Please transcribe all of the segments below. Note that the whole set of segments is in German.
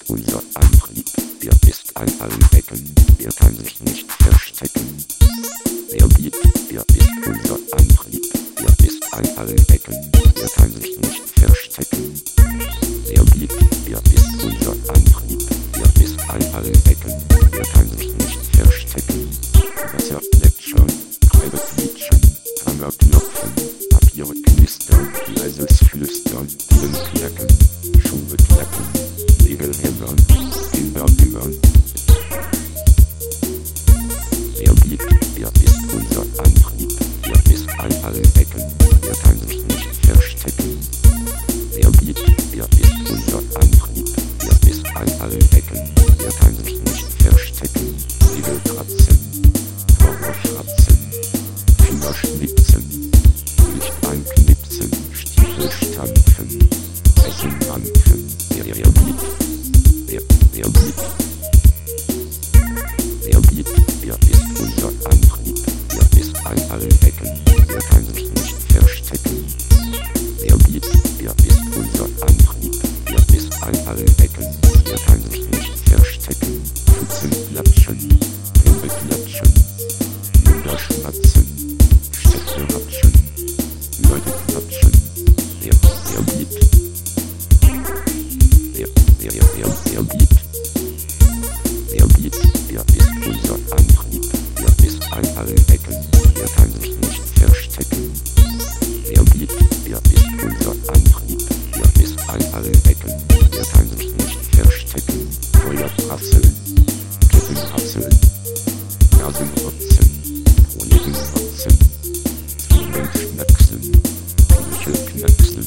ist unser Antrieb, der ist an allen Ecken, der kann sich nicht verstecken. Der Beat, der ist unser Antrieb, der ist an allen Ecken, der kann sich nicht verstecken. Der Beat, der ist unser Antrieb, der ist an allen Ecken, der kann sich nicht verstecken. Wasser plätschern, Treiber quietschen, Hammer klopfen, Papiere knistern, leises Flüstern, Pillen knacken, Schuhe knacken, Nägel hämmern, Kinder wimmern. Der Beat, der ist unser Antrieb, der ist an allen Ecken, der kann sich nicht verstecken. Der Beat, der ist unser Antrieb, der ist an allen Ecken, der kann sich nicht verstecken. Nägel kratzen, Horror schratzen, Finger schnitzen, Licht anknipsen, Stiefel stampfen, Essen ranken. Der Beat, der Beat, der Beat, der ist unser Antrieb, der ist an allen Ecken, der kann sich nicht verstecken. Der Beat, der ist unser Antrieb, der ist an allen Ecken, der kann sich nicht verstecken. Pfützen klatschen, Hände klatschen, Münder schmatzen, Städte ratschen, Leute klatschen. Der Beat, der Beat, der Beat, der ist unser Antrieb, der ist an allen Ecken, der kann sich nicht verstecken. Der Beat, der ist unser Antrieb, der ist an allen Ecken, der kann sich nicht verstecken. Feuer prasseln, Ketten rasseln, Nasen rotzen, Proleten rotzen, Zungen schnacksen, Knöchel knacksen.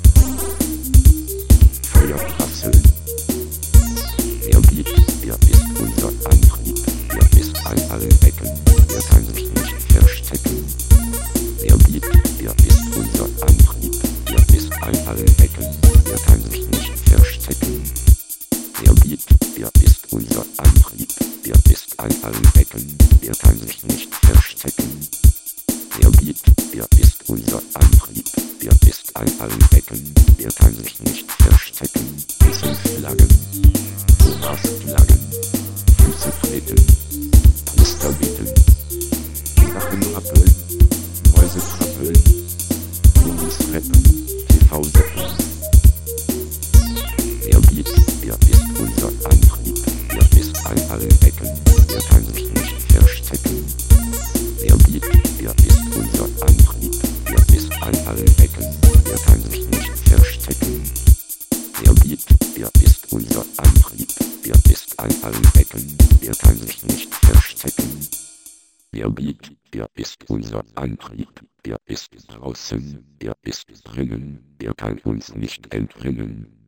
Feuer prasseln. Der Beat, der ist unser Antrieb, der ist an allen Ecken, der kann sich nicht verstecken. Der Beat, der ist unser Antrieb, der ist an allen Ecken, der kann sich nicht verstecken. Der Beat, der ist unser Antrieb, der ist an allen Ecken, der kann sich nicht verstecken. Der Beat, der ist unser Antrieb, der ist an allen Ecken, der kann sich nicht verstecken. Kissen flaggen, Omas flaggen, Füße treten, Puster beten, Sachen rappeln, Mäuse trappeln, Unis retten, TV seppen. Der Beat, der ist unser Antrieb, der ist an allen Ecken, der kann sich nicht verstecken. Der Beat, der ist unser Antrieb, der ist an allen Ecken, der kann sich nicht verstecken. Der Beat, der ist unser Antrieb, der ist an allen Ecken, der kann sich nicht verstecken. Der Beat, der ist unser Antrieb, der ist draußen, der ist drinnen, der kann uns nicht entrinnen.